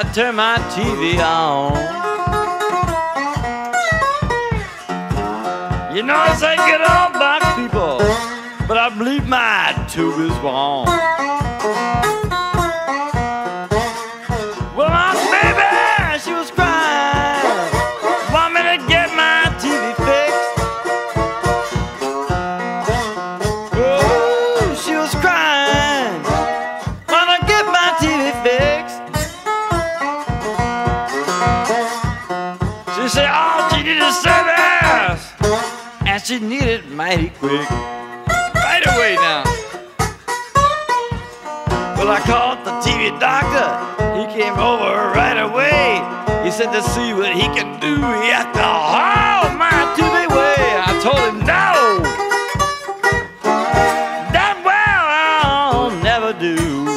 turn my TV on. You know I say get on black people, but I believe my tube is wrong. Well, my baby, she was crying, want me to get my TV fixed. Oh, she was crying, want to get my TV fixed. She said all she needed is service, and she needed it mighty quick. Right away now. Well, I called the TV doctor. He came over right away. He said to see what he can do, he had to haul my TV away. I told him no. That well I'll never do.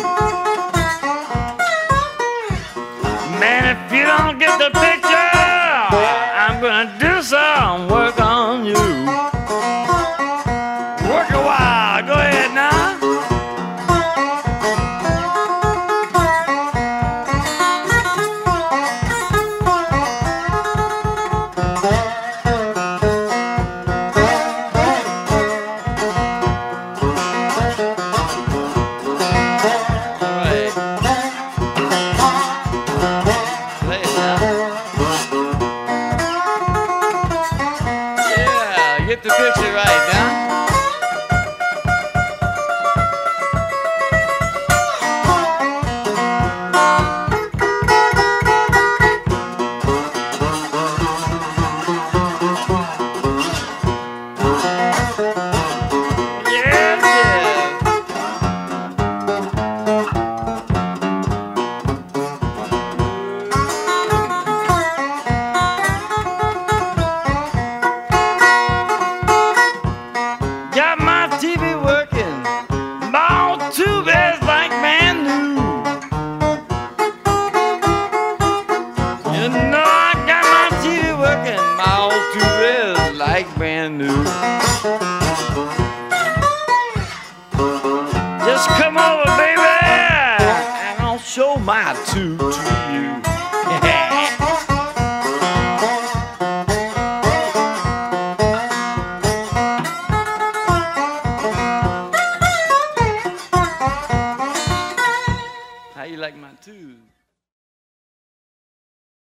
Man, if you don't get the picture, I'm gonna do some work on you. Work a while. Go ahead now. All right. Play it now. Yeah, get the picture right now. Got my TV working, my old tube is like brand new. You know I got my TV working, my old tube is like brand new. Just come over, baby, and I'll show my tube to you. How you like my tube?